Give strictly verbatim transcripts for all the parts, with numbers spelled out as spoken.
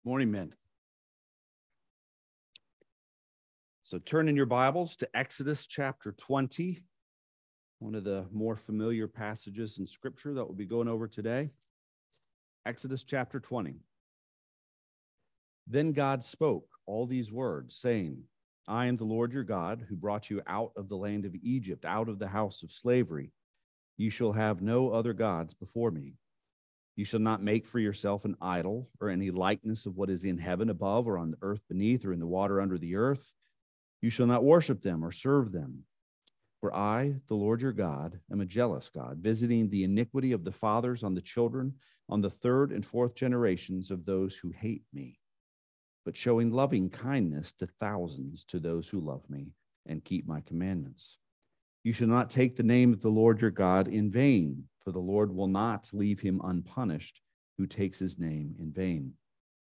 Morning, men. So turn in your Bibles to Exodus chapter twenty, one of the more familiar passages in Scripture that we'll be going over today. Exodus chapter twenty. Then God spoke all these words, saying, I am the Lord your God, who brought you out of the land of Egypt, out of the house of slavery. You shall have no other gods before me. You shall not make for yourself an idol or any likeness of what is in heaven above or on the earth beneath or in the water under the earth. You shall not worship them or serve them. For I, the Lord your God, am a jealous God, visiting the iniquity of the fathers on the children, on the third and fourth generations of those who hate me, but showing loving kindness to thousands to those who love me and keep my commandments. You shall not take the name of the Lord your God in vain, for the Lord will not leave him unpunished who takes his name in vain.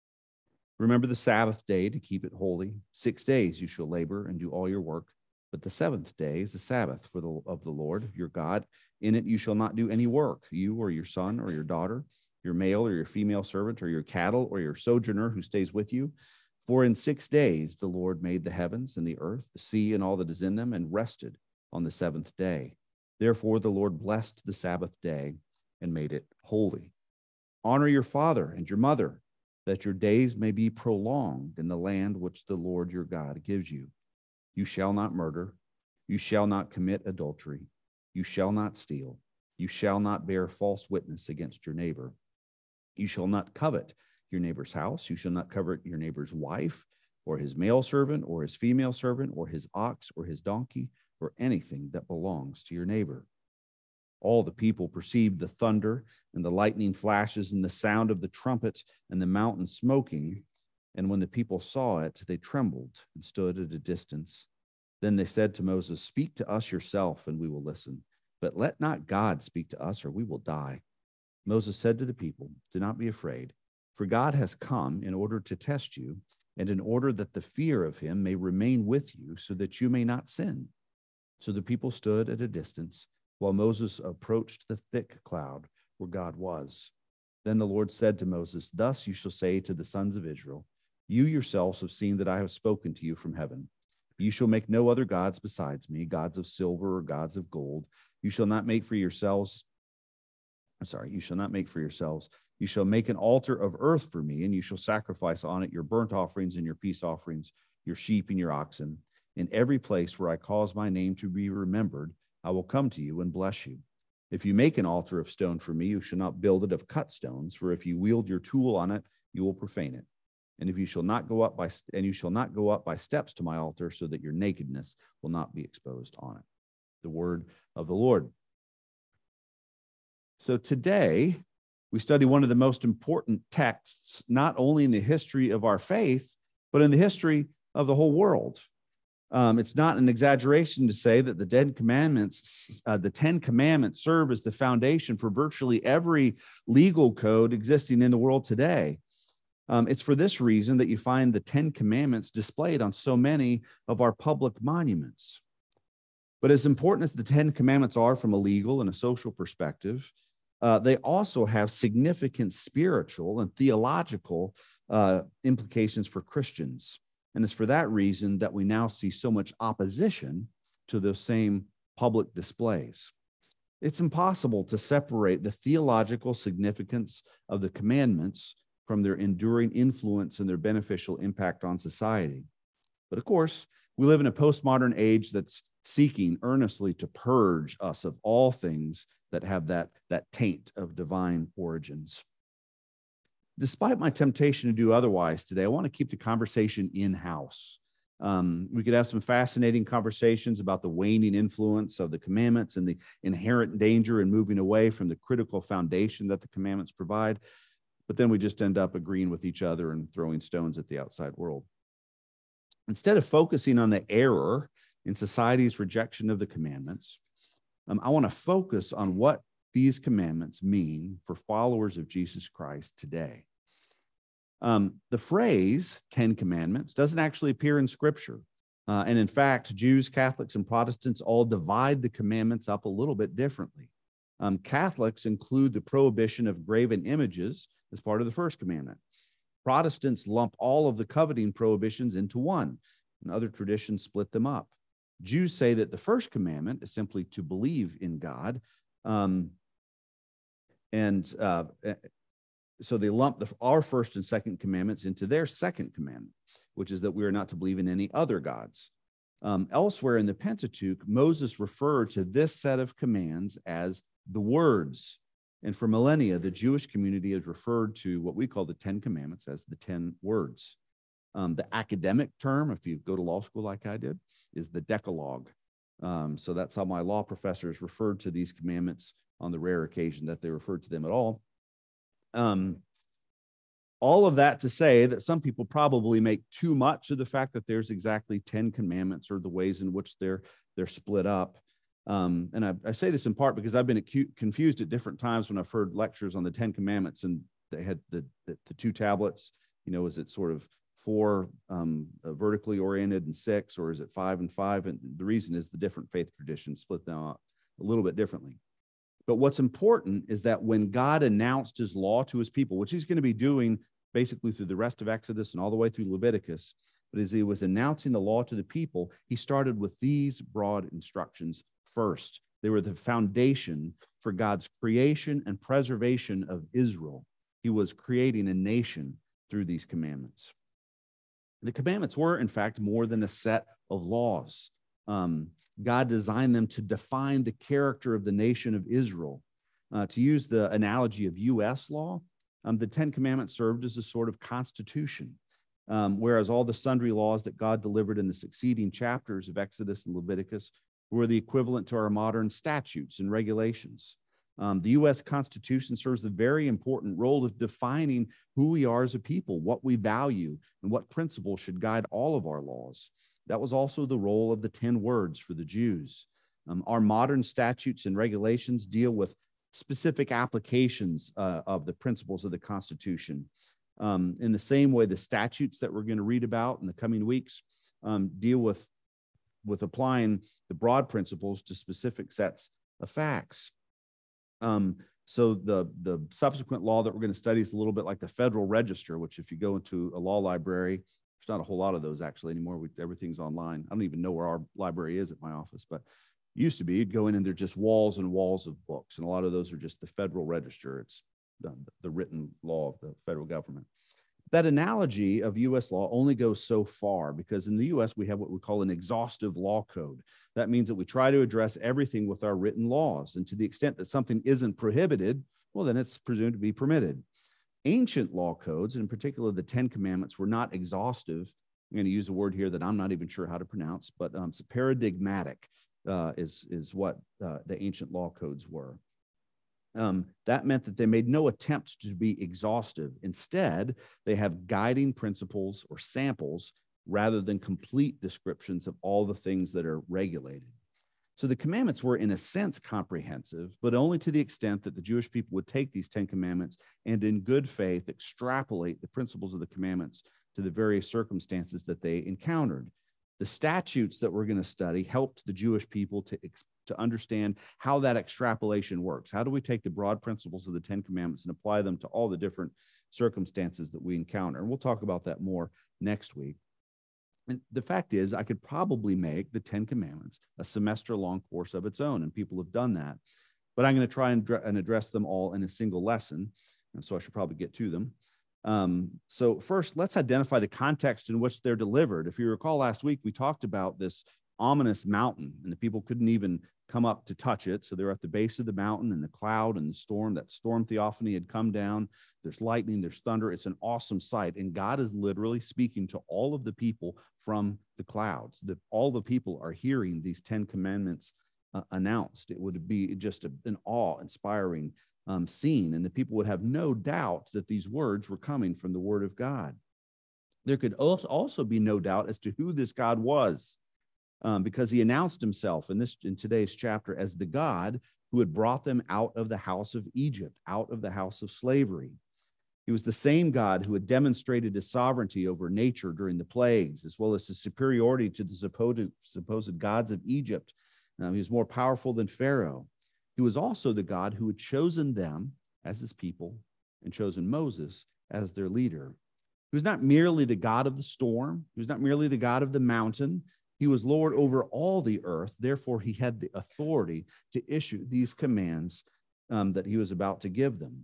Remember the Sabbath day to keep it holy. Six days you shall labor and do all your work, but the seventh day is the Sabbath for the, of the Lord your God. In it you shall not do any work, you or your son or your daughter, your male or your female servant, or your cattle or your sojourner who stays with you. For in six days the Lord made the heavens and the earth, the sea and all that is in them, and rested on the seventh day. Therefore the Lord blessed the Sabbath day and made it holy. Honor your father and your mother, that your days may be prolonged in the land which the Lord your God gives you. You shall not murder. You shall not commit adultery. You shall not steal. You shall not bear false witness against your neighbor. You shall not covet your neighbor's house. You shall not covet your neighbor's wife, or his male servant, or his female servant, or his ox, or his donkey, or anything that belongs to your neighbor. All the people perceived the thunder and the lightning flashes and the sound of the trumpet and the mountain smoking. And when the people saw it, they trembled and stood at a distance. Then they said to Moses, Speak to us yourself, and we will listen. But let not God speak to us, or we will die. Moses said to the people, Do not be afraid, for God has come in order to test you, and in order that the fear of him may remain with you, so that you may not sin. So the people stood at a distance while Moses approached the thick cloud where God was. Then the Lord said to Moses, Thus you shall say to the sons of Israel, You yourselves have seen that I have spoken to you from heaven. You shall make no other gods besides me, gods of silver or gods of gold. You shall not make for yourselves, I'm sorry, you shall not make for yourselves. You shall make an altar of earth for me, and you shall sacrifice on it your burnt offerings and your peace offerings, your sheep and your oxen. In every place where I cause my name to be remembered, I will come to you and bless you. If you make an altar of stone for me, you shall not build it of cut stones, for if you wield your tool on it, you will profane it. And if you shall not go up by and you shall not go up by steps to my altar, so that your nakedness will not be exposed on it. The word of the Lord. So today we study one of the most important texts, not only in the history of our faith, but in the history of the whole world. Um, it's not an exaggeration to say that the Ten Commandments, uh, the Ten Commandments serve as the foundation for virtually every legal code existing in the world today. Um, it's for this reason that you find the Ten Commandments displayed on so many of our public monuments. But as important as the Ten Commandments are from a legal and a social perspective, uh, they also have significant spiritual and theological uh, implications for Christians. And it's for that reason that we now see so much opposition to those same public displays. It's impossible to separate the theological significance of the commandments from their enduring influence and their beneficial impact on society. But of course, we live in a postmodern age that's seeking earnestly to purge us of all things that have that, that taint of divine origins. Despite my temptation to do otherwise today, I want to keep the conversation in-house. Um, we could have some fascinating conversations about the waning influence of the commandments and the inherent danger in moving away from the critical foundation that the commandments provide. But then we just end up agreeing with each other and throwing stones at the outside world. Instead of focusing on the error in society's rejection of the commandments, um, I want to focus on what these commandments mean for followers of Jesus Christ today. Um, the phrase Ten Commandments doesn't actually appear in Scripture. Uh, and in fact, Jews, Catholics, and Protestants all divide the commandments up a little bit differently. Um, Catholics include the prohibition of graven images as part of the first commandment. Protestants lump all of the coveting prohibitions into one, and other traditions split them up. Jews say that the first commandment is simply to believe in God. Um, and uh, so they lump the, our first and second commandments into their second commandment, which is that we are not to believe in any other gods. Um, elsewhere in the Pentateuch, Moses referred to this set of commands as the words. And for millennia, the Jewish community has referred to what we call the Ten Commandments as the ten words. Um, the academic term, if you go to law school like I did, is the Decalogue. Um, so that's how my law professors referred to these commandments on the rare occasion that they referred to them at all. Um, all of that to say that some people probably make too much of the fact that there's exactly ten commandments or the ways in which they're they're split up. Um, and I, I say this in part because I've been acute, confused at different times when I've heard lectures on the Ten Commandments, and they had the, the, the two tablets. You know, is it sort of four um, uh, vertically oriented and six, or is it five and five? And the reason is the different faith traditions split them up a little bit differently. But what's important is that when God announced his law to his people, which he's going to be doing basically through the rest of Exodus and all the way through Leviticus, but as he was announcing the law to the people, he started with these broad instructions first. They were the foundation for God's creation and preservation of Israel. He was creating a nation through these commandments. The commandments were, in fact, more than a set of laws. Um, God designed them to define the character of the nation of Israel. Uh, to use the analogy of U S law, um, the Ten Commandments served as a sort of constitution, um, whereas all the sundry laws that God delivered in the succeeding chapters of Exodus and Leviticus were the equivalent to our modern statutes and regulations. Um, the U S Constitution serves a very important role of defining who we are as a people, what we value, and what principles should guide all of our laws. That was also the role of the ten words for the Jews. Um, our modern statutes and regulations deal with specific applications uh, of the principles of the Constitution. Um, in the same way, the statutes that we're going to read about in the coming weeks um, deal with, with applying the broad principles to specific sets of facts. Um, so the, the subsequent law that we're going to study is a little bit like the Federal Register, which if you go into a law library, there's not a whole lot of those actually anymore. We, everything's online. I don't even know where our library is at my office, but it used to be, you'd go in and there're just walls and walls of books. And a lot of those are just the Federal Register. It's the, the written law of the federal government. That analogy of U S law only goes so far because in the U S we have what we call an exhaustive law code. That means that we try to address everything with our written laws. And to the extent that something isn't prohibited, well, then it's presumed to be permitted. Ancient law codes, and in particular the Ten Commandments, were not exhaustive. I'm going to use a word here that I'm not even sure how to pronounce, but um, it's paradigmatic uh, is, is what uh, the ancient law codes were. Um, that meant that they made no attempt to be exhaustive. Instead, they have guiding principles or samples rather than complete descriptions of all the things that are regulated. So the commandments were, in a sense, comprehensive, but only to the extent that the Jewish people would take these Ten Commandments and in good faith extrapolate the principles of the commandments to the various circumstances that they encountered. The statutes that we're going to study helped the Jewish people to, to understand how that extrapolation works. How do we take the broad principles of the Ten Commandments and apply them to all the different circumstances that we encounter? And we'll talk about that more next week. And the fact is, I could probably make the Ten Commandments a semester-long course of its own, and people have done that. But I'm going to try and, and address them all in a single lesson, and so I should probably get to them. Um, so first, let's identify the context in which they're delivered. If you recall last week, we talked about this ominous mountain, and the people couldn't even come up to touch it. So they're at the base of the mountain, and the cloud and the storm, that storm theophany had come down. There's lightning, there's thunder. It's an awesome sight. And God is literally speaking to all of the people from the clouds. The, all the people are hearing these Ten Commandments uh, announced. It would be just a, an awe-inspiring um, scene, and the people would have no doubt that these words were coming from the Word of God. There could also be no doubt as to who this God was. Um, because he announced himself in this in today's chapter as the God who had brought them out of the house of Egypt, out of the house of slavery. He was the same God who had demonstrated his sovereignty over nature during the plagues, as well as his superiority to the supposed, supposed gods of Egypt. Um, he was more powerful than Pharaoh. He was also the God who had chosen them as his people and chosen Moses as their leader. He was not merely the God of the storm. He was not merely the God of the mountain. He was Lord over all the earth. Therefore, he had the authority to issue these commands um, that he was about to give them.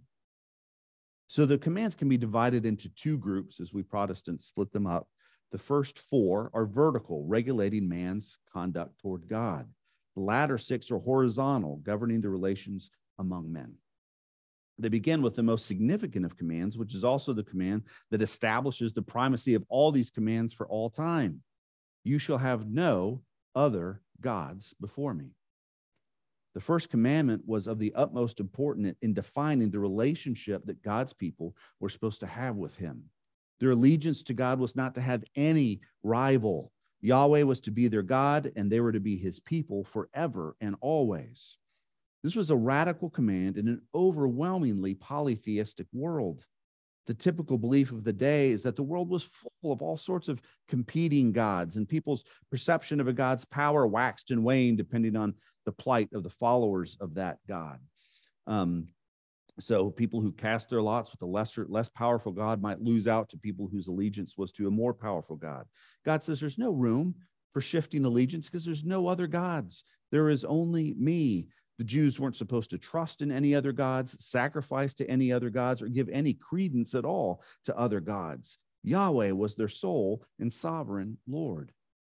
So the commands can be divided into two groups as we Protestants split them up. The first four are vertical, regulating man's conduct toward God. The latter six are horizontal, governing the relations among men. They begin with the most significant of commands, which is also the command that establishes the primacy of all these commands for all time. You shall have no other gods before me. The first commandment was of the utmost importance in defining the relationship that God's people were supposed to have with him. Their allegiance to God was not to have any rival. Yahweh was to be their God, and they were to be his people forever and always. This was a radical command in an overwhelmingly polytheistic world. The typical belief of the day is that the world was full of all sorts of competing gods, and people's perception of a god's power waxed and waned depending on the plight of the followers of that god. Um, so people who cast their lots with a lesser, less powerful god might lose out to people whose allegiance was to a more powerful god. God says there's no room for shifting allegiance because there's no other gods. There is only me. The Jews weren't supposed to trust in any other gods, sacrifice to any other gods, or give any credence at all to other gods. Yahweh was their sole and sovereign Lord.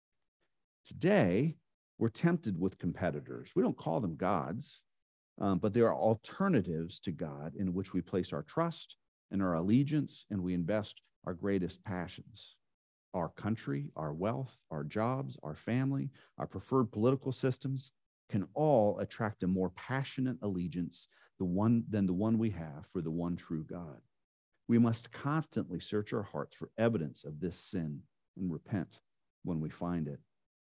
Today, we're tempted with competitors. We don't call them gods, um, but there are alternatives to God in which we place our trust and our allegiance, and we invest our greatest passions. Our country, our wealth, our jobs, our family, our preferred political systems can all attract a more passionate allegiance the one, than the one we have for the one true God. We must constantly search our hearts for evidence of this sin and repent when we find it.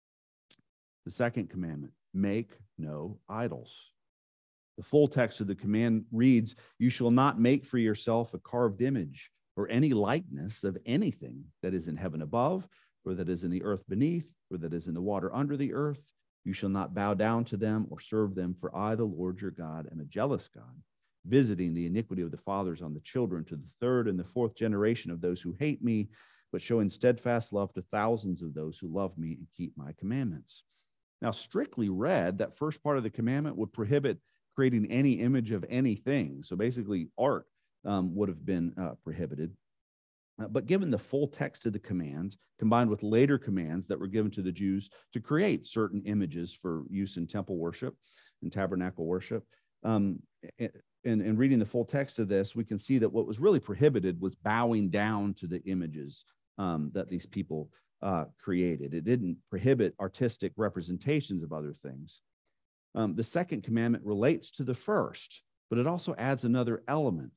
The second commandment, make no idols. The full text of the command reads, you shall not make for yourself a carved image or any likeness of anything that is in heaven above, or that is in the earth beneath, or that is in the water under the earth. You shall not bow down to them or serve them, for I, the Lord your God, am a jealous God, visiting the iniquity of the fathers on the children to the third and the fourth generation of those who hate me, but showing steadfast love to thousands of those who love me and keep my commandments. Now, strictly read, that first part of the commandment would prohibit creating any image of anything. So basically, art um, would have been uh, prohibited. Uh, but given the full text of the command, combined with later commands that were given to the Jews to create certain images for use in temple worship and tabernacle worship, um, and, and reading the full text of this, we can see that what was really prohibited was bowing down to the images um, that these people uh, created. It didn't prohibit artistic representations of other things. Um, the second commandment relates to the first, but it also adds another element.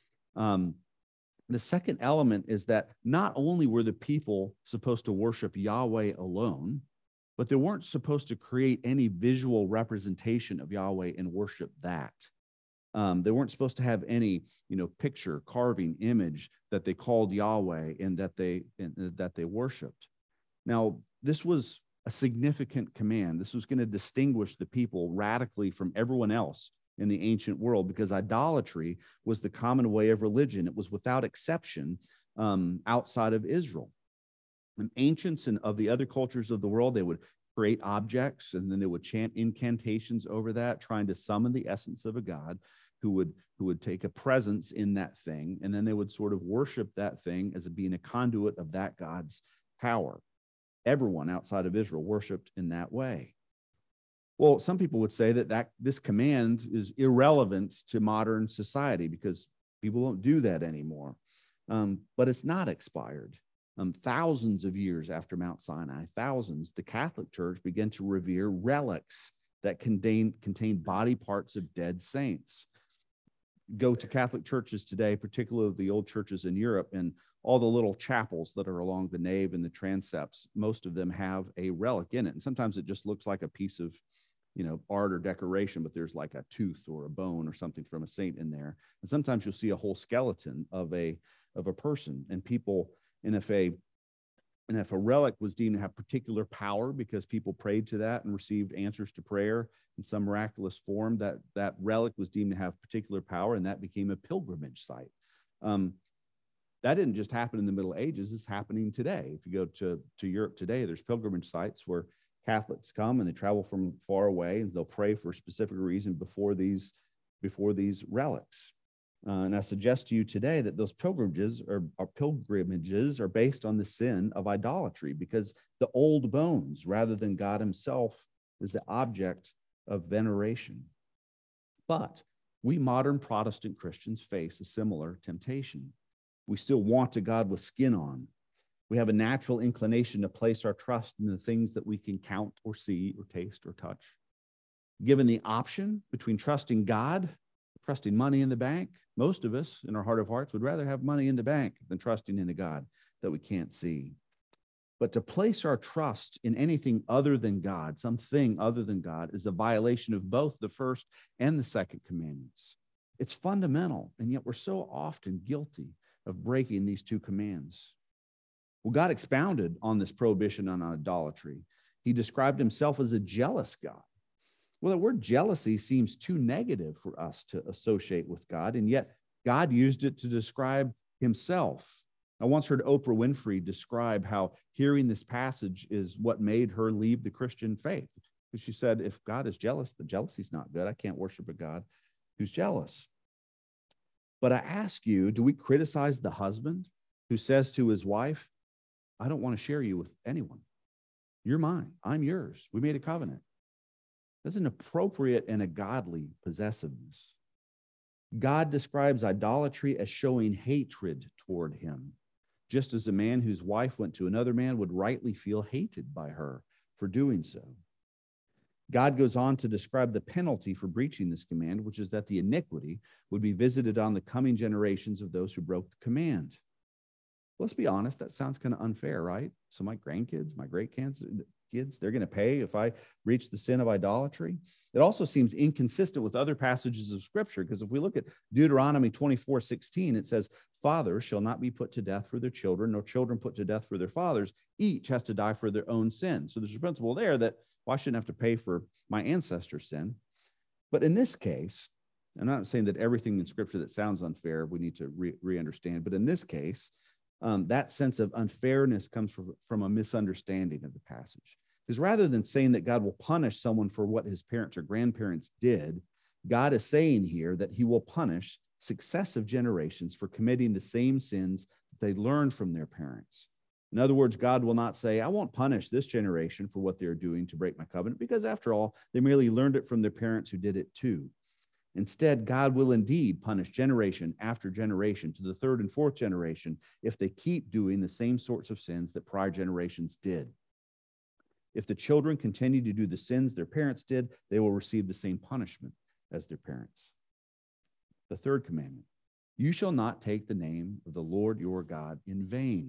Um, The second element is that not only were the people supposed to worship Yahweh alone, but they weren't supposed to create any visual representation of Yahweh and worship that. Um, they weren't supposed to have any, you know, picture, carving, image that they called Yahweh and that they and that they worshipped. Now, this was a significant command. This was going to distinguish the people radically from everyone else in the ancient world, because idolatry was the common way of religion. It was without exception um, outside of Israel. And ancients and of the other cultures of the world, they would create objects and then they would chant incantations over that, trying to summon the essence of a god who would who would take a presence in that thing, and then they would sort of worship that thing as being a conduit of that god's power. Everyone outside of Israel worshiped in that way. Well, some people would say that, that this command is irrelevant to modern society because people don't do that anymore. Um, but it's not expired. Um, thousands of years after Mount Sinai, thousands, the Catholic Church began to revere relics that contain, contain body parts of dead saints. Go to Catholic churches today, particularly the old churches in Europe, and all the little chapels that are along the nave and the transepts, most of them have a relic in it. And sometimes it just looks like a piece of, you know, art or decoration, but there's like a tooth or a bone or something from a saint in there. And sometimes you'll see a whole skeleton of a of a person. And people, and if a and if a relic was deemed to have particular power because people prayed to that and received answers to prayer in some miraculous form, that that relic was deemed to have particular power, and that became a pilgrimage site. Um, that didn't just happen in the Middle Ages. It's happening today. If you go to, to Europe today, there's pilgrimage sites where Catholics come and they travel from far away and they'll pray for a specific reason before these, before these relics. Uh, and I suggest to you today that those pilgrimages are, are pilgrimages are based on the sin of idolatry, because the old bones, rather than God himself, is the object of veneration. But we modern Protestant Christians face a similar temptation. We still want a God with skin on. We have a natural inclination to place our trust in the things that we can count or see or taste or touch. Given the option between trusting God, trusting money in the bank, most of us in our heart of hearts would rather have money in the bank than trusting in a God that we can't see. But to place our trust in anything other than God, something other than God, is a violation of both the first and the second commandments. It's fundamental, and yet we're so often guilty of breaking these two commands. Well, God expounded on this prohibition on idolatry. He described himself as a jealous God. Well, the word jealousy seems too negative for us to associate with God, and yet God used it to describe himself. I once heard Oprah Winfrey describe how hearing this passage is what made her leave the Christian faith. Because she said, if God is jealous, the jealousy's not good. I can't worship a God who's jealous. But I ask you, do we criticize the husband who says to his wife, I don't want to share you with anyone. You're mine. I'm yours. We made a covenant. That's an appropriate and a godly possessiveness. God describes idolatry as showing hatred toward him, just as a man whose wife went to another man would rightly feel hated by her for doing so. God goes on to describe the penalty for breaching this command, which is that the iniquity would be visited on the coming generations of those who broke the command. Let's be honest, that sounds kind of unfair, right? So my grandkids, my great kids, kids, they're going to pay if I breach the sin of idolatry. It also seems inconsistent with other passages of Scripture, because if we look at Deuteronomy twenty-four sixteen, it says, fathers shall not be put to death for their children, nor children put to death for their fathers. Each has to die for their own sin. So there's a principle there that, well, I shouldn't have to pay for my ancestors' sin. But in this case, I'm not saying that everything in Scripture that sounds unfair, we need to re- re-understand, but in this case, Um, that sense of unfairness comes from, from a misunderstanding of the passage. Because rather than saying that God will punish someone for what his parents or grandparents did, God is saying here that he will punish successive generations for committing the same sins that they learned from their parents. In other words, God will not say, I won't punish this generation for what they're doing to break my covenant, because after all, they merely learned it from their parents who did it too. Instead, God will indeed punish generation after generation to the third and fourth generation if they keep doing the same sorts of sins that prior generations did. If the children continue to do the sins their parents did, they will receive the same punishment as their parents. The third commandment, you shall not take the name of the Lord your God in vain.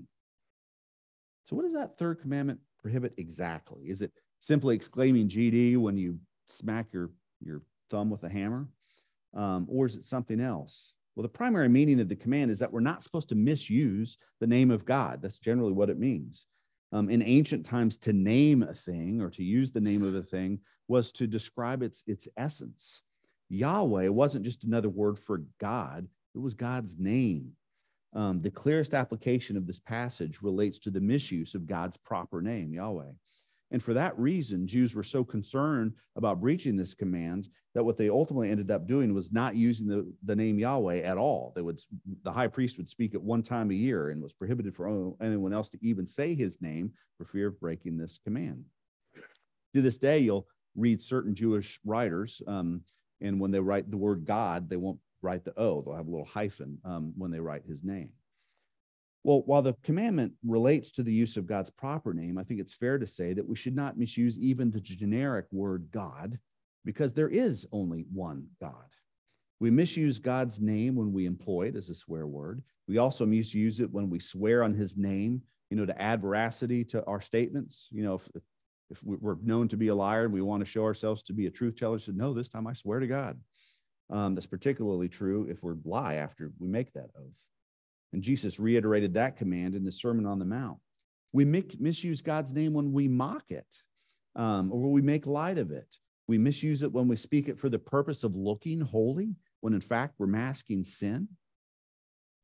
So what does that third commandment prohibit exactly? Is it simply exclaiming G D when you smack your, your thumb with a hammer? Um, or is it something else? Well, the primary meaning of the command is that we're not supposed to misuse the name of God. That's generally what it means. Um, in ancient times, to name a thing or to use the name of a thing was to describe its, its essence. Yahweh wasn't just another word for God. It was God's name. Um, the clearest application of this passage relates to the misuse of God's proper name, Yahweh. And for that reason, Jews were so concerned about breaching this command that what they ultimately ended up doing was not using the, the name Yahweh at all. They would, the high priest would speak it one time a year, and was prohibited for anyone else to even say his name for fear of breaking this command. To this day, you'll read certain Jewish writers, um, and when they write the word God, they won't write the O. They'll have a little hyphen um, when they write his name. Well, while the commandment relates to the use of God's proper name, I think it's fair to say that we should not misuse even the generic word God, because there is only one God. We misuse God's name when we employ it as a swear word. We also misuse it when we swear on his name, you know, to add veracity to our statements. You know, if, if we're known to be a liar and we want to show ourselves to be a truth teller, so no, this time I swear to God. Um, that's particularly true if we lie after we make that oath. And Jesus reiterated that command in the Sermon on the Mount. We make, misuse God's name when we mock it, um, or when we make light of it. We misuse it when we speak it for the purpose of looking holy, when in fact we're masking sin.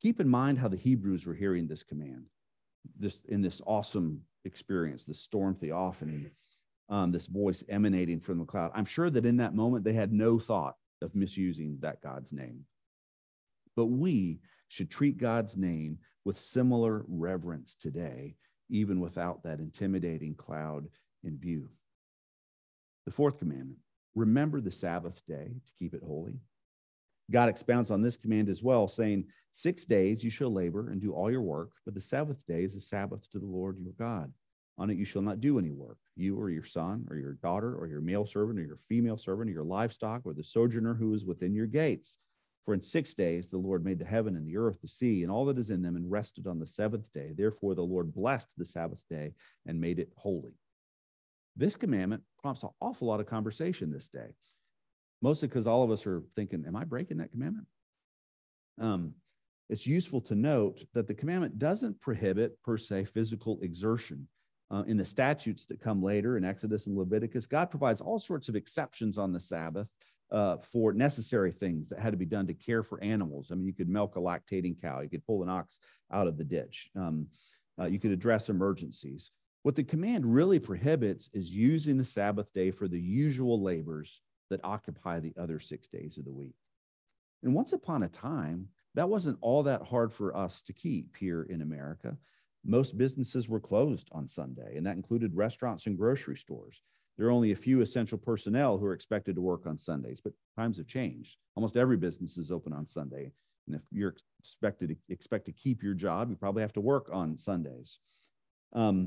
Keep in mind how the Hebrews were hearing this command, this in this awesome experience, this storm theophany, um, this voice emanating from the cloud. I'm sure that in that moment, they had no thought of misusing that God's name. But we should treat God's name with similar reverence today, even without that intimidating cloud in view. The fourth commandment, remember the Sabbath day to keep it holy. God expounds on this command as well, saying, six days you shall labor and do all your work, but the seventh day is a Sabbath to the Lord your God. On it you shall not do any work, you or your son or your daughter or your male servant or your female servant or your livestock or the sojourner who is within your gates. For in six days the Lord made the heaven and the earth, the sea, and all that is in them, and rested on the seventh day. Therefore the Lord blessed the Sabbath day and made it holy. This commandment prompts an awful lot of conversation this day, mostly because all of us are thinking, am I breaking that commandment? Um, it's useful to note that the commandment doesn't prohibit, per se, physical exertion. Uh, in the statutes that come later in Exodus and Leviticus, God provides all sorts of exceptions on the Sabbath uh, for necessary things that had to be done to care for animals. I mean, you could milk a lactating cow, you could pull an ox out of the ditch, um, uh, you could address emergencies. What the command really prohibits is using the Sabbath day for the usual labors that occupy the other six days of the week. And once upon a time, that wasn't all that hard for us to keep here in America. Most businesses were closed on Sunday, and that included restaurants and grocery stores. There are only a few essential personnel who are expected to work on Sundays, but times have changed. Almost every business is open on Sunday. And if you're expected to expect to keep your job, you probably have to work on Sundays. Um,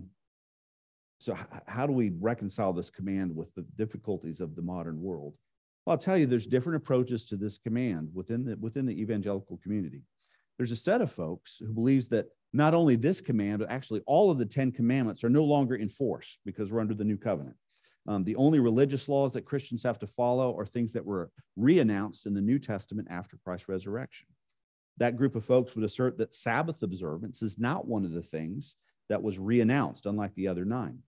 so h- how do we reconcile this command with the difficulties of the modern world? Well, I'll tell you, there's different approaches to this command within the, within the evangelical community. There's a set of folks who believes that not only this command, but actually all of the Ten Commandments are no longer in force because we're under the new covenant. Um, the only religious laws that Christians have to follow are things that were re-announced in the New Testament after Christ's resurrection. That group of folks would assert that Sabbath observance is not one of the things that was re-announced, unlike the other nine.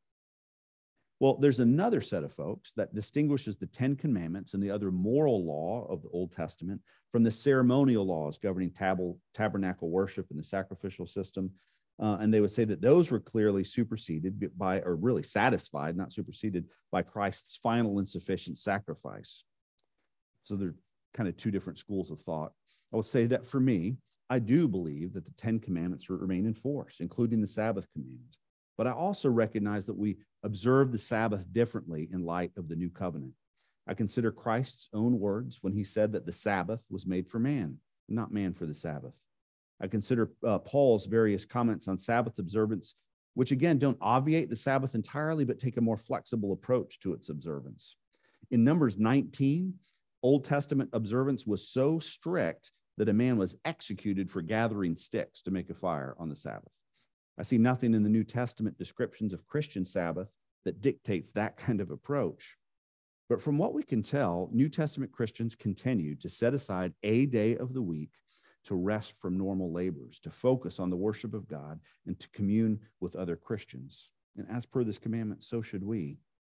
Well, there's another set of folks that distinguishes the Ten Commandments and the other moral law of the Old Testament from the ceremonial laws governing tab- tabernacle worship and the sacrificial system. Uh, and they would say that those were clearly superseded by, or really satisfied, not superseded, by Christ's final and sufficient sacrifice. So they're kind of two different schools of thought. I will say that for me, I do believe that the Ten Commandments remain in force, including the Sabbath command. But I also recognize that we observe the Sabbath differently in light of the new covenant. I consider Christ's own words when he said that the Sabbath was made for man, not man for the Sabbath. I consider uh, Paul's various comments on Sabbath observance, which again don't obviate the Sabbath entirely, but take a more flexible approach to its observance. In Numbers nineteen, Old Testament observance was so strict that a man was executed for gathering sticks to make a fire on the Sabbath. I see nothing in the New Testament descriptions of Christian Sabbath that dictates that kind of approach. But from what we can tell, New Testament Christians continue to set aside a day of the week to rest from normal labors, to focus on the worship of God, and to commune with other Christians. And as per this commandment, so should we.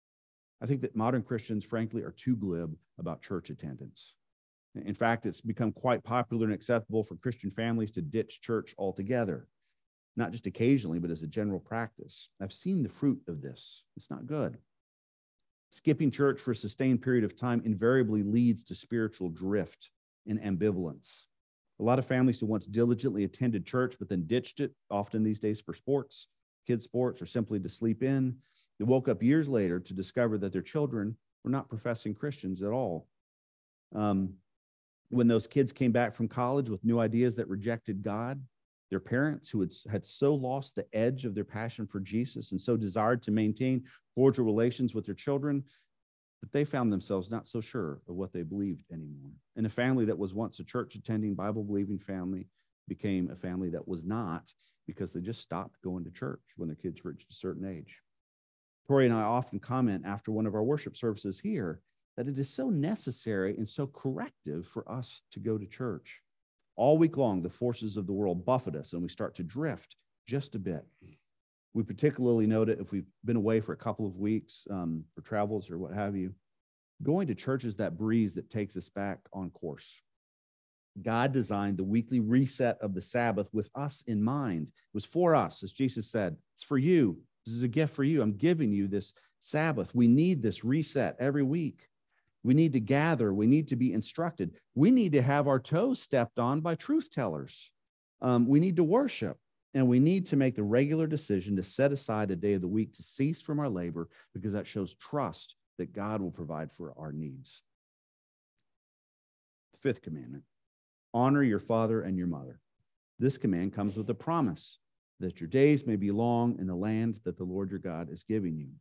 I think that modern Christians, frankly, are too glib about church attendance. In fact, it's become quite popular and acceptable for Christian families to ditch church altogether. Not just occasionally, but as a general practice. I've seen the fruit of this. It's not good. Skipping church for a sustained period of time invariably leads to spiritual drift and ambivalence. A lot of families who once diligently attended church, but then ditched it, often these days for sports, kids' sports, or simply to sleep in, they woke up years later to discover that their children were not professing Christians at all. Um, when those kids came back from college with new ideas that rejected God, their parents, who had, had so lost the edge of their passion for Jesus and so desired to maintain cordial relations with their children, that they found themselves not so sure of what they believed anymore. And a family that was once a church-attending, Bible-believing family became a family that was not, because they just stopped going to church when their kids reached a certain age. Tori and I often comment after one of our worship services here that it is so necessary and so corrective for us to go to church. All week long, the forces of the world buffet us and we start to drift just a bit. We particularly note it if we've been away for a couple of weeks um, for travels or what have you. Going to church is that breeze that takes us back on course. God designed the weekly reset of the Sabbath with us in mind. It was for us, as Jesus said. It's for you. This is a gift for you. I'm giving you this Sabbath. We need this reset every week. We need to gather. We need to be instructed. We need to have our toes stepped on by truth tellers. Um, we need to worship. And we need to make the regular decision to set aside a day of the week to cease from our labor, because that shows trust that God will provide for our needs. The fifth commandment, honor your father and your mother. This command comes with a promise that your days may be long in the land that the Lord your God is giving you.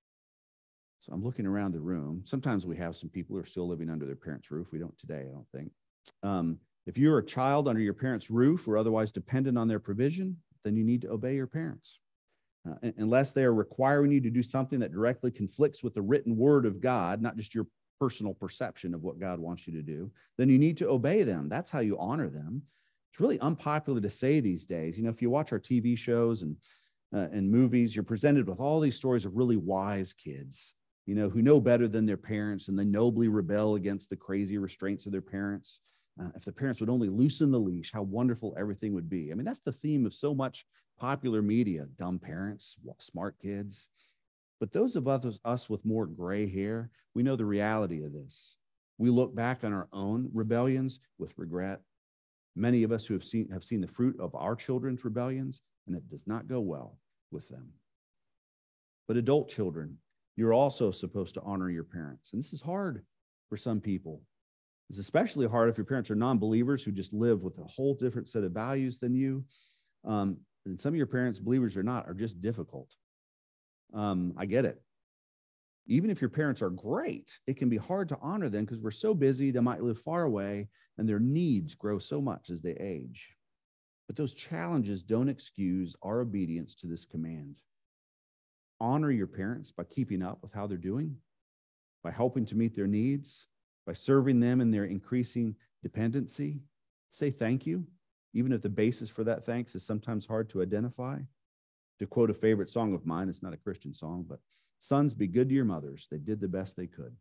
So I'm looking around the room. Sometimes we have some people who are still living under their parents' roof. We don't today, I don't think. Um, If you're a child under your parents' roof or otherwise dependent on their provision, then you need to obey your parents. Uh, unless they are requiring you to do something that directly conflicts with the written word of God, not just your personal perception of what God wants you to do, then you need to obey them. That's how you honor them. It's really unpopular to say these days. You know, if you watch our T V shows and, uh, and movies, you're presented with all these stories of really wise kids, you know, who know better than their parents, and they nobly rebel against the crazy restraints of their parents. Uh, if the parents would only loosen the leash, how wonderful everything would be. I mean, that's the theme of so much popular media: dumb parents, smart kids. But those of us, us with more gray hair, we know the reality of this. We look back on our own rebellions with regret. Many of us who have seen, have seen the fruit of our children's rebellions, and it does not go well with them. But adult children, you're also supposed to honor your parents. And this is hard for some people. It's especially hard if your parents are non-believers who just live with a whole different set of values than you. Um, and some of your parents, believers or not, are just difficult. Um, I get it. Even if your parents are great, it can be hard to honor them because we're so busy. They might live far away, and their needs grow so much as they age. But those challenges don't excuse our obedience to this command. Honor your parents by keeping up with how they're doing, by helping to meet their needs, by serving them in their increasing dependency. Say thank you, even if the basis for that thanks is sometimes hard to identify. To quote a favorite song of mine, it's not a Christian song, but sons, be good to your mothers. They did the best they could.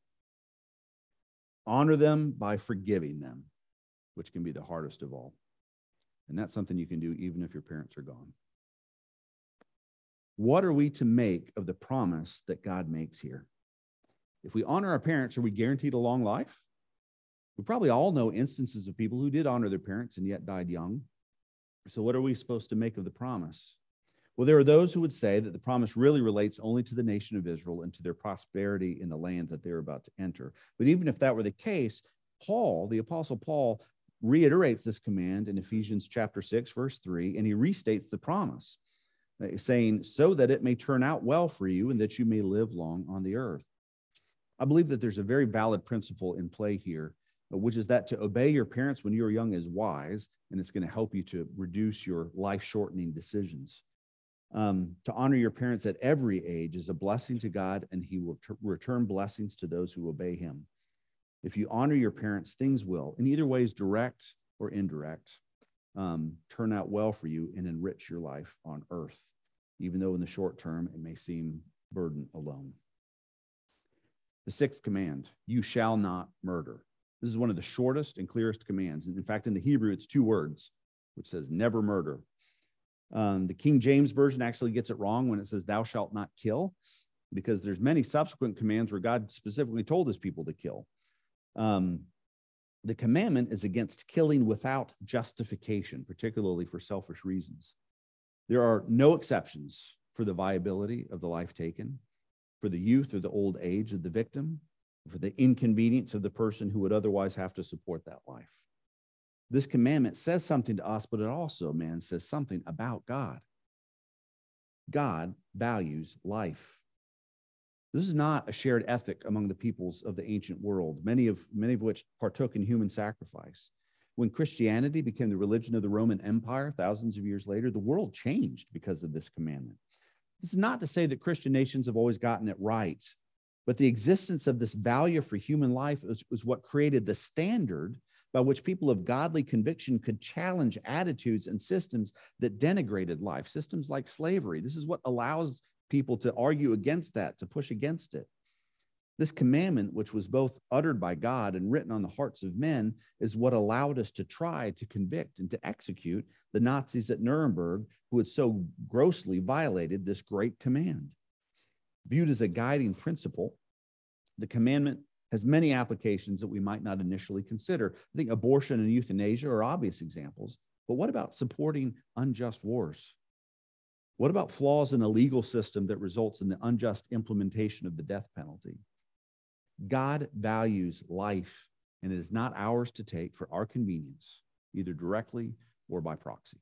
Honor them by forgiving them, which can be the hardest of all. And that's something you can do even if your parents are gone. What are we to make of the promise that God makes here? If we honor our parents, are we guaranteed a long life? We probably all know instances of people who did honor their parents and yet died young. So what are we supposed to make of the promise? Well, there are those who would say that the promise really relates only to the nation of Israel and to their prosperity in the land that they're about to enter. But even if that were the case, Paul, the Apostle Paul, reiterates this command in Ephesians chapter six, verse three, and he restates the promise, saying, so that it may turn out well for you and that you may live long on the earth. I believe that there's a very valid principle in play here, which is that to obey your parents when you're young is wise, and it's going to help you to reduce your life-shortening decisions. Um, to honor your parents at every age is a blessing to God, and he will t- return blessings to those who obey him. If you honor your parents, things will, in either ways, direct or indirect, um, turn out well for you and enrich your life on earth, even though in the short term it may seem burden alone. The sixth command, you shall not murder. This is one of the shortest and clearest commands. And in fact, in the Hebrew, it's two words, which says never murder. Um, the King James Version actually gets it wrong when it says thou shalt not kill, because there's many subsequent commands where God specifically told his people to kill. Um, the commandment is against killing without justification, particularly for selfish reasons. There are no exceptions for the viability of the life taken, for the youth or the old age of the victim, for the inconvenience of the person who would otherwise have to support that life. This commandment says something to us, but it also, man, says something about God. God values life. This is not a shared ethic among the peoples of the ancient world, many of, many of which partook in human sacrifice. When Christianity became the religion of the Roman Empire thousands of years later, the world changed because of this commandment. This is not to say that Christian nations have always gotten it right, but the existence of this value for human life is, is what created the standard by which people of godly conviction could challenge attitudes and systems that denigrated life, systems like slavery. This is what allows people to argue against that, to push against it. This commandment, which was both uttered by God and written on the hearts of men, is what allowed us to try to convict and to execute the Nazis at Nuremberg who had so grossly violated this great command. Viewed as a guiding principle, the commandment has many applications that we might not initially consider. I think abortion and euthanasia are obvious examples, but what about supporting unjust wars? What about flaws in a legal system that results in the unjust implementation of the death penalty? God values life, and it is not ours to take for our convenience, either directly or by proxy.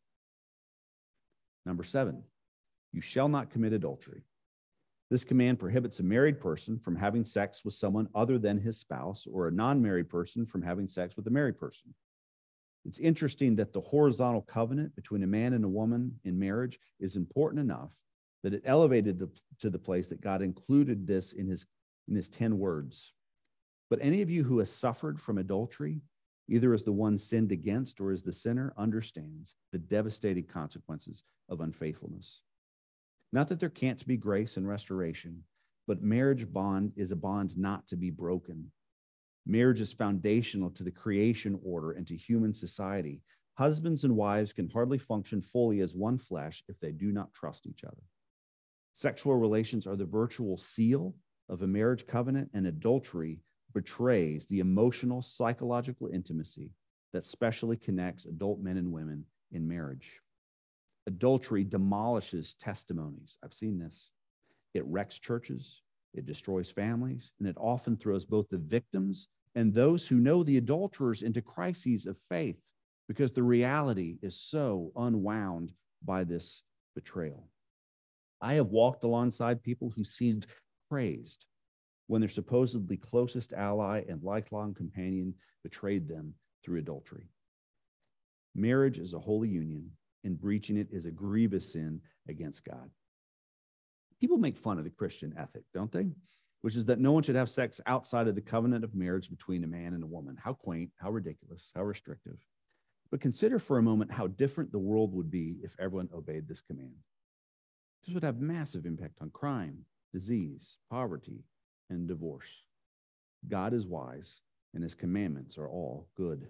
Number seven, you shall not commit adultery. This command prohibits a married person from having sex with someone other than his spouse, or a non-married person from having sex with a married person. It's interesting that the horizontal covenant between a man and a woman in marriage is important enough that it elevated the, to the place that God included this in his, in his ten words. But any of you who has suffered from adultery, either as the one sinned against or as the sinner, understands the devastating consequences of unfaithfulness. Not that there can't be grace and restoration, but marriage bond is a bond not to be broken. Marriage is foundational to the creation order and to human society. Husbands and wives can hardly function fully as one flesh if they do not trust each other. Sexual relations are the virtual seal of a marriage covenant, and adultery betrays the emotional, psychological intimacy that specially connects adult men and women in marriage. Adultery demolishes testimonies. I've seen this. It wrecks churches, it destroys families, and it often throws both the victims and those who know the adulterers into crises of faith because the reality is so unwound by this betrayal. I have walked alongside people who seemed praised when their supposedly closest ally and lifelong companion betrayed them through adultery. Marriage is a holy union, and breaching it is a grievous sin against God. People make fun of the Christian ethic, don't they? Which is that no one should have sex outside of the covenant of marriage between a man and a woman. How quaint, how ridiculous, how restrictive. But consider for a moment how different the world would be if everyone obeyed this command. This would have massive impact on crime, disease, poverty, and divorce. God is wise, and his commandments are all good.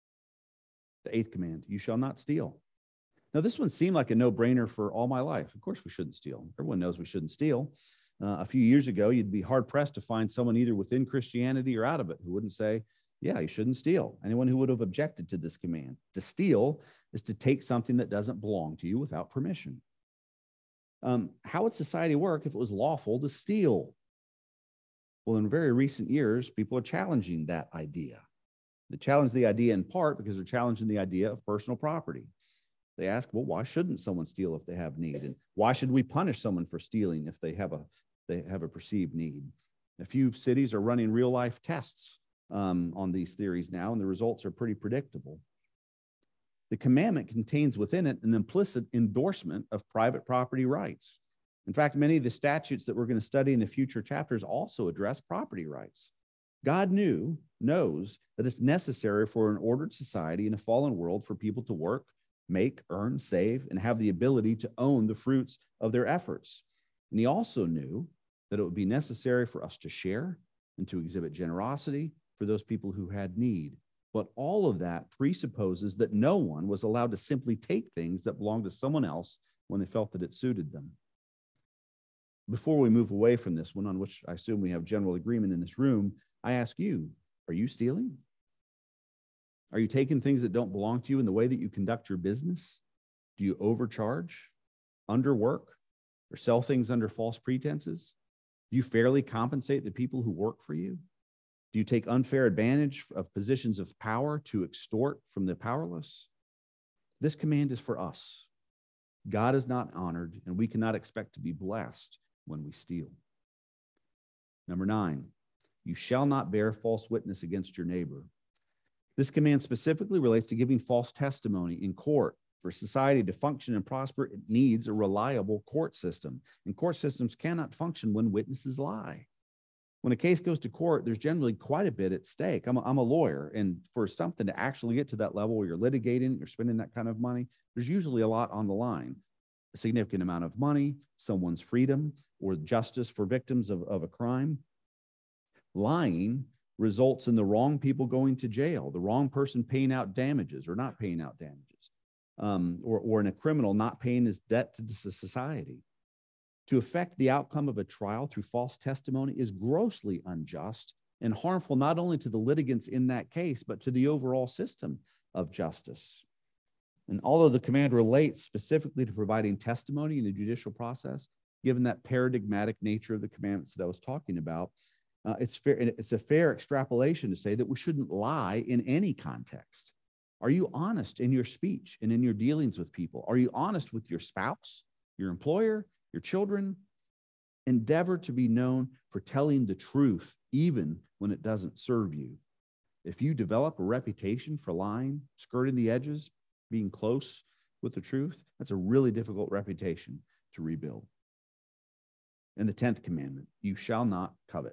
The eighth command, you shall not steal. Now, this one seemed like a no-brainer for all my life. Of course, we shouldn't steal. Everyone knows we shouldn't steal. Uh, a few years ago, you'd be hard-pressed to find someone either within Christianity or out of it who wouldn't say, yeah, you shouldn't steal. Anyone who would have objected to this command. To steal is to take something that doesn't belong to you without permission. Um, how would society work if it was lawful to steal? Well, in very recent years, people are challenging that idea. They challenge the idea in part because they're challenging the idea of personal property. They ask, well, why shouldn't someone steal if they have need? And why should we punish someone for stealing if they have a, they have a perceived need? A few cities are running real-life tests um, on these theories now, and the results are pretty predictable. The commandment contains within it an implicit endorsement of private property rights. In fact, many of the statutes that we're going to study in the future chapters also address property rights. God knew, knows that it's necessary for an ordered society in a fallen world for people to work, make, earn, save, and have the ability to own the fruits of their efforts. And he also knew that it would be necessary for us to share and to exhibit generosity for those people who had need. But all of that presupposes that no one was allowed to simply take things that belonged to someone else when they felt that it suited them. Before we move away from this one, on which I assume we have general agreement in this room, I ask you, are you stealing? Are you taking things that don't belong to you in the way that you conduct your business? Do you overcharge, underwork, or sell things under false pretenses? Do you fairly compensate the people who work for you? Do you take unfair advantage of positions of power to extort from the powerless? This command is for us. God is not honored, and we cannot expect to be blessed when we steal. Number nine, you shall not bear false witness against your neighbor. This command specifically relates to giving false testimony in court. For society to function and prosper, it needs a reliable court system. And court systems cannot function when witnesses lie. When a case goes to court, there's generally quite a bit at stake. I'm a, I'm a lawyer, and for something to actually get to that level where you're litigating, you're spending that kind of money, there's usually a lot on the line. A significant amount of money, someone's freedom, or justice for victims of, of a crime. Lying results in the wrong people going to jail, the wrong person paying out damages or not paying out damages, um, or, or in a criminal not paying his debt to the society. To affect the outcome of a trial through false testimony is grossly unjust and harmful not only to the litigants in that case, but to the overall system of justice. And although the command relates specifically to providing testimony in the judicial process, given that paradigmatic nature of the commandments that I was talking about, uh, it's fair, it's a fair extrapolation to say that we shouldn't lie in any context. Are you honest in your speech and in your dealings with people? Are you honest with your spouse, your employer, your children? Endeavor to be known for telling the truth, even when it doesn't serve you. If you develop a reputation for lying, skirting the edges, being close with the truth, that's a really difficult reputation to rebuild. And the tenth commandment, you shall not covet.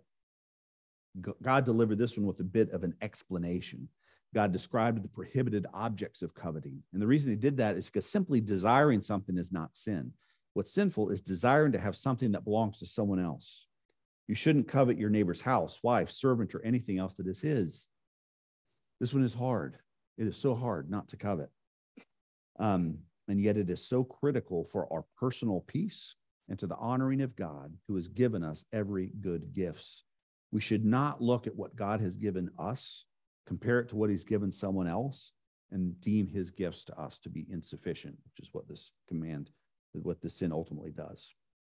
God delivered this one with a bit of an explanation. God described the prohibited objects of coveting. And the reason he did that is because simply desiring something is not sin. What's sinful is desiring to have something that belongs to someone else. You shouldn't covet your neighbor's house, wife, servant, or anything else that is his. This one is hard. It is so hard not to covet. Um, and yet it is so critical for our personal peace and to the honoring of God, who has given us every good gifts. We should not look at what God has given us, compare it to what he's given someone else, and deem his gifts to us to be insufficient, which is what this command, what this sin ultimately does.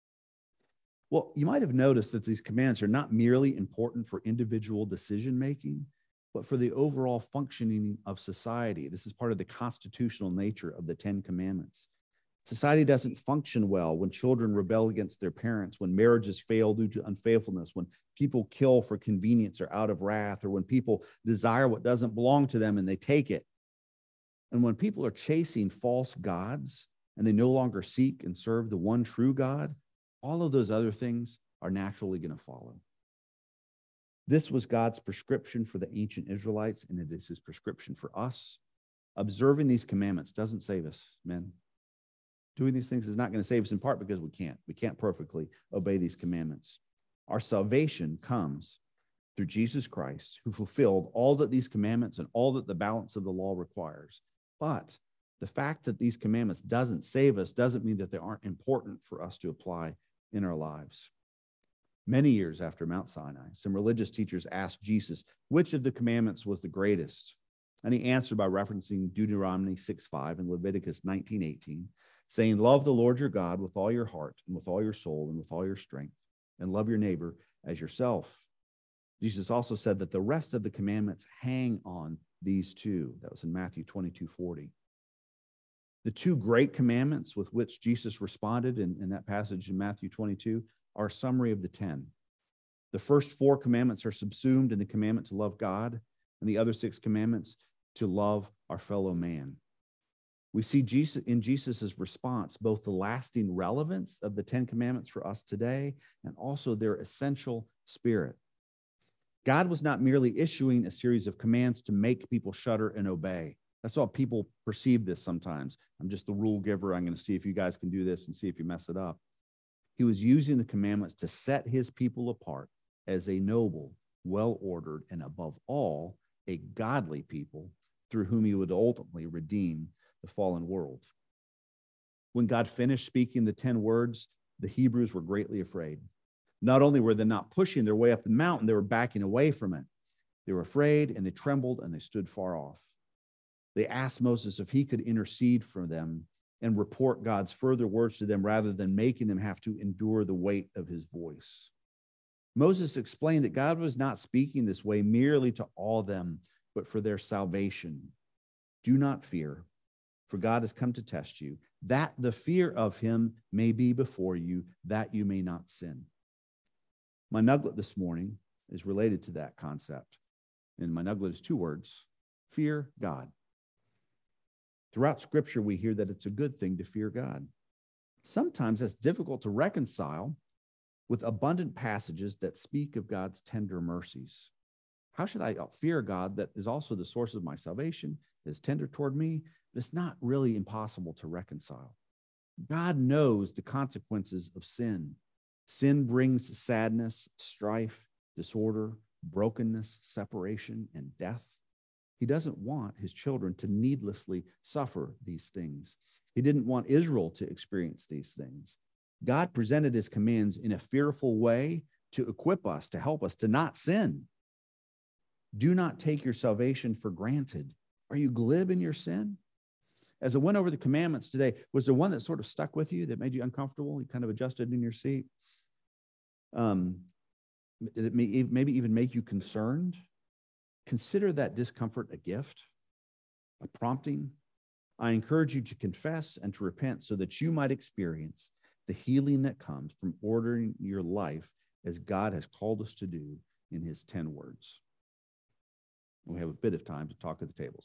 Well, you might have noticed that these commands are not merely important for individual decision-making, but for the overall functioning of society. This is part of the constitutional nature of the Ten Commandments. Society doesn't function well when children rebel against their parents, when marriages fail due to unfaithfulness, when people kill for convenience or out of wrath, or when people desire what doesn't belong to them and they take it. And when people are chasing false gods and they no longer seek and serve the one true God, all of those other things are naturally going to follow. This was God's prescription for the ancient Israelites, and it is his prescription for us. Observing these commandments doesn't save us, men. Doing these things is not going to save us, in part because we can't. We can't perfectly obey these commandments. Our salvation comes through Jesus Christ, who fulfilled all that these commandments and all that the balance of the law requires. But the fact that these commandments doesn't save us doesn't mean that they aren't important for us to apply in our lives. Many years after Mount Sinai, some religious teachers asked Jesus which of the commandments was the greatest. And he answered by referencing Deuteronomy six five and Leviticus nineteen eighteen, saying, love the Lord your God with all your heart and with all your soul and with all your strength, and love your neighbor as yourself. Jesus also said that the rest of the commandments hang on these two. That was in Matthew twenty-two forty. The two great commandments with which Jesus responded in, in that passage in Matthew twenty-two are a summary of the ten. The first four commandments are subsumed in the commandment to love God, and the other six commandments to love our fellow man. We see Jesus, in Jesus' response, both the lasting relevance of the Ten Commandments for us today and also their essential spirit. God was not merely issuing a series of commands to make people shudder and obey. That's how people perceive this sometimes. I'm just the rule giver. I'm going to see if you guys can do this and see if you mess it up. He was using the commandments to set his people apart as a noble, well-ordered, and above all, a godly people through whom he would ultimately redeem the fallen world. When God finished speaking the ten words, the Hebrews were greatly afraid. Not only were they not pushing their way up the mountain, they were backing away from it. They were afraid and they trembled and they stood far off. They asked Moses if he could intercede for them and report God's further words to them rather than making them have to endure the weight of his voice. Moses explained that God was not speaking this way merely to awe them, but for their salvation. Do not fear, for God has come to test you, that the fear of him may be before you, that you may not sin. My nugget this morning is related to that concept. And my nugget is two words: fear God. Throughout Scripture, we hear that it's a good thing to fear God. Sometimes that's difficult to reconcile with abundant passages that speak of God's tender mercies. How should I fear God that is also the source of my salvation, is tender toward me? It's not really impossible to reconcile. God knows the consequences of sin. Sin brings sadness, strife, disorder, brokenness, separation, and death. He doesn't want his children to needlessly suffer these things. He didn't want Israel to experience these things. God presented his commands in a fearful way to equip us, to help us to not sin. Do not take your salvation for granted. Are you glib in your sin? As I went over the commandments today, was there one that sort of stuck with you that made you uncomfortable? You kind of adjusted in your seat? Um, did it may, maybe even make you concerned? Consider that discomfort a gift, a prompting. I encourage you to confess and to repent so that you might experience the healing that comes from ordering your life as God has called us to do in his ten words. We have a bit of time to talk at the tables.